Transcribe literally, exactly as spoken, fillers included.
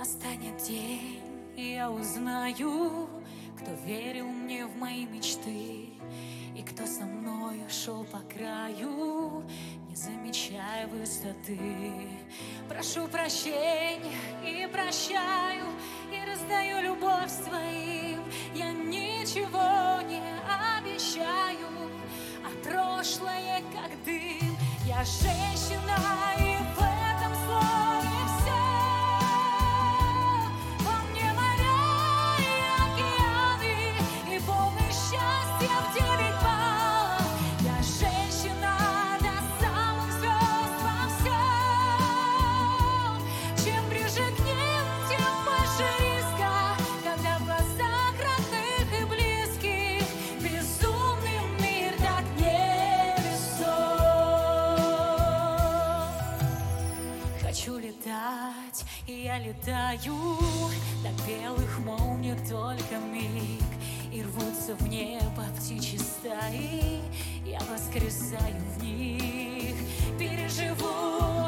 Настанет день, и я узнаю, кто верил мне в мои мечты и кто со мною шел по краю, не замечая высоты. Прошу прощения и прощаю, и раздаю любовь своим. Я ничего не обещаю, а прошлое как дым. Я женщина, и в этом слове все. Во мне моря и океаны, и полный счастья в девять баллов. Я женщина до самых звезд во всем. Чем ближе к ним, тем больше риска, когда в глазах родных и близких безумный мир так невесом. Хочу летать, и я летаю до белых молний только миг, и рвутся в небо птичьи стаи, я воскресаю в них, переживу